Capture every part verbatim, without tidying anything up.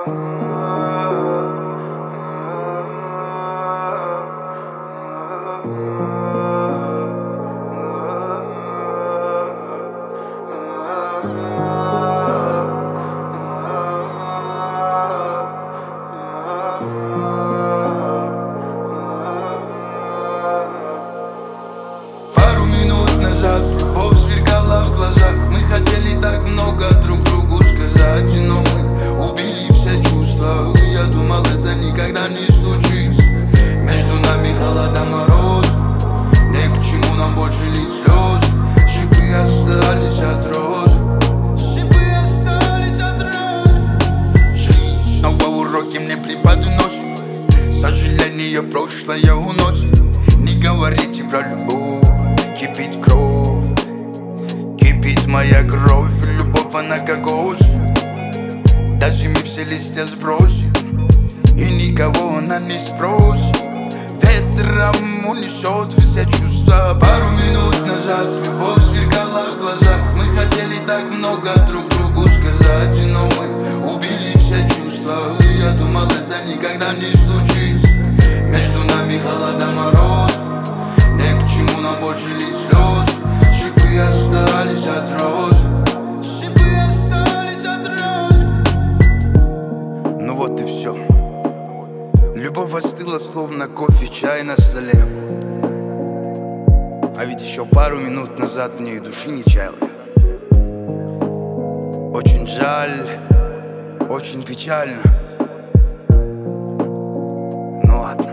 Пару минут назад любовь сверкала в глазах. Мы хотели так много друг другу сказать, но мы убили все чувства. Я думал, это никогда не случится. Между нами холода, мороз. Не к чему нам больше лить слезы. Шипы остались от розы. Шипы остались от розы. Жизнь снова уроки мне преподносит. Сожаление прошлое уносит. Не говорите про любовь. Кипит кровь, кипит моя кровь. Любовь, она как осень. Даже мы все листья сбросит, и никого она не спросит. Ветром унесет все чувства. Пару минут назад любовь сверкала в глазах. Мы хотели так много друг другу сказать, но мы убили все чувства. Я думал, это никогда не случится. Между нами холода, мороз. Не к чему нам больше лить слезы. Шипы остались от розы. Шипы остались от розы. Ну вот и все. Любовь остыла, словно кофе, чай на столе. А ведь еще пару минут назад в ней души не чаял я. Очень жаль, очень печально. Ну ладно.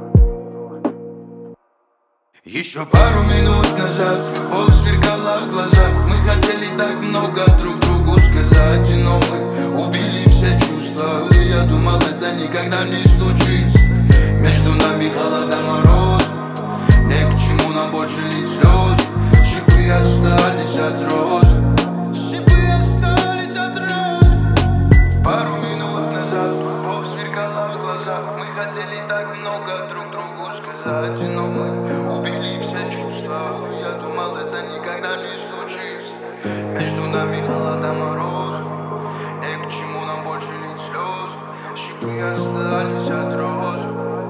Еще пару минут назад любовь сверкала в глазах. Мы хотели так много друг другу сказать, но мы убили все чувства. Я думал, это никогда не случится. Между нами холода, мороз. Не к чему нам больше лить слезы. Шипы остались от розы. Шипы остались от розы. Пару минут назад любовь сверкала в глазах. Мы хотели так много друг другу сказать, но мы убили все чувства. Я думал, это никогда не случится. Между нами холода, мороз. Не к чему нам больше лить слезы. Шипы остались от розы.